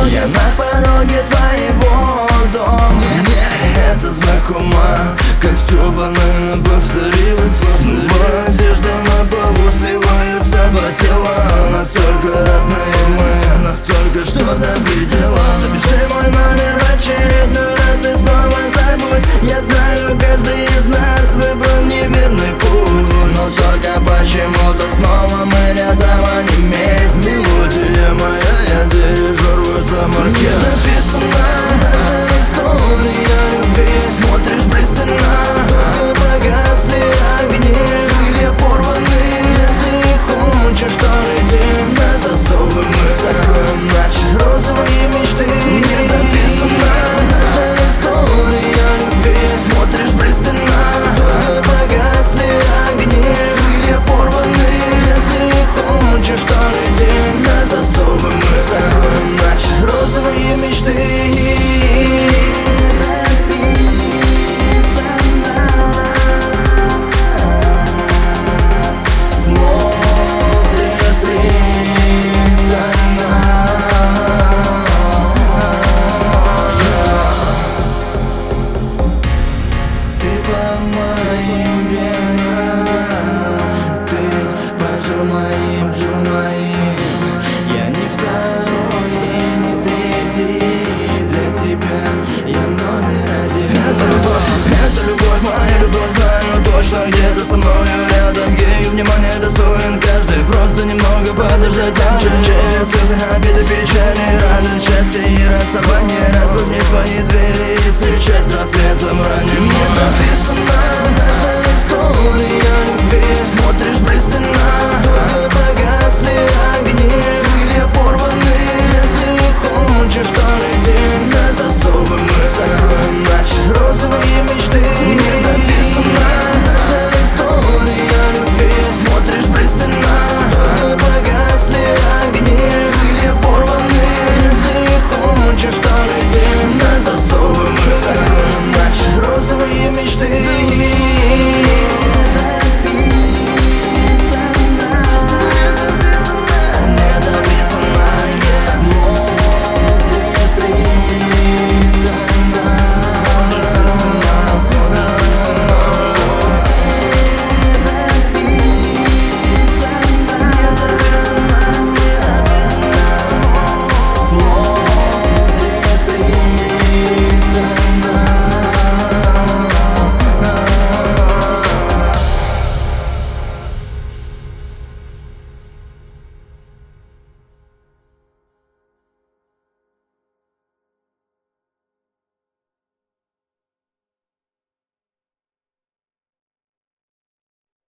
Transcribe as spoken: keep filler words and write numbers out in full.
Я на пороге твоего дома. Мне это знакомо, как все банально повторилось. Снова одежда на полу, сливаются два тела. Настолько разные мы, настолько что-то предела. Запиши мой номер в очередной раз и снова забудь. Я знаю, каждый из нас выбрал неверный путь, но только почему-то снова мы рядом, а не вместе. Мелодия моя, я дирижер в этом оркестре. Написана история любви. Смотришь пристально, погасли огни, крылья порваны. Если хочешь, то иди на застолы, мы закроем наши розовые мечты. Не написана история любви. Смотришь пристально, погасли огни, крылья порваны. Если хочешь, то иди на застолы, мы закроем наши розовые мечты. Моим, жил моим. Я не второй и не третий. Для тебя я номер один. Это любовь, это любовь, моя любовь. Знаю точно, где-то со мною рядом. Ей внимание достоин каждый. Просто немного подождать нам. Через слезы, обиды, печали, радость, счастье и расставание. Распахни свои двери и встречай с рассветом ранним. Не написано